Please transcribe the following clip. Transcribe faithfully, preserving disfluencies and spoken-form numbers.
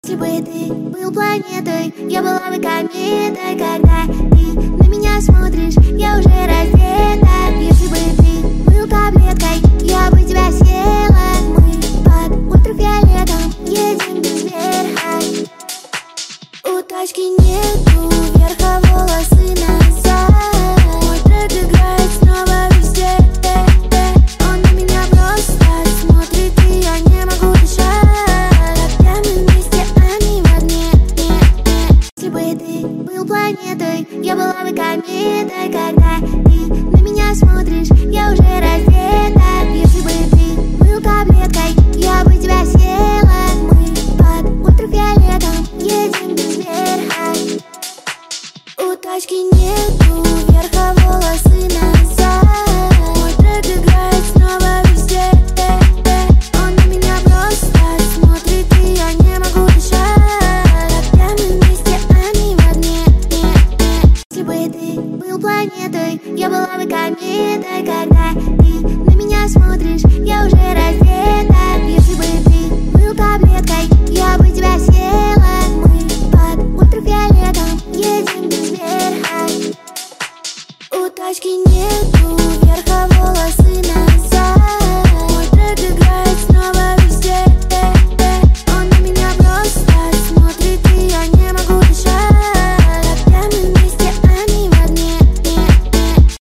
Если бы ты был планетой, я была бы кометой. Когда ты на меня смотришь, я уже раздета. Если бы ты был таблеткой, я бы тебя съела. Мы под ультрафиолетом едем без верха. У точки нету